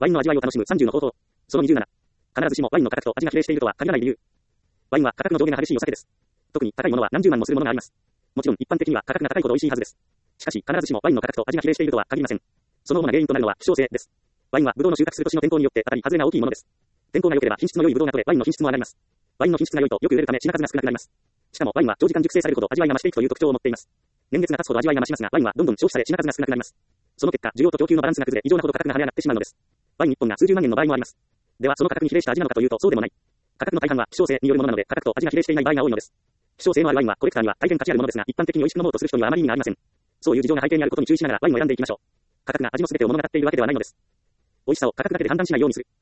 ワインの味わいを楽しむ30の方法。その27。必ずしもワインの価格と味が比例しているとは限らない理由。ワインは価格の上下が激しいお酒です。特に高いものは何十万もするものがあります。もちろん一般的には価格が高いほど美味しいはずです。しかし必ずしもワインの価格と味が比例しているとは限りません。その主な原因となるのは希少性です。ワインはブドウの収穫する年の天候によって当たり外れが大きいものです。天候が良ければ品質の良いブドウが取れ、ワインの品質も上がります。ワインの品質が良いとよく売れるため品数が少なくなります。しかもワインは長時間熟成されるほど味わいが増していくという特徴を持っています。年月が経つほど味わいが増しますが、ワインはどんどん消費され品数が少なくなります。その結果、需要と供給のバランスが崩れ、異常なほど価格が跳ね上がってしまうのです。ワイン1本が数十万円の場合もあります。ではその価格に比例した味なのかというとそうでもない。価格の大半は希少性によるものなので、価格と味が比例していない場合が多いのです。希少性のあるワインはコレクターには大変価値あるものですが、一般的に美味しく飲もうとする人にはあまり意味がありません。そういう事情が背景にあることに注意しながらワインを選んでいきましょう。価格が味の全てを物語っているわけではないのです。美味しさを価格だけで判断しないようにする。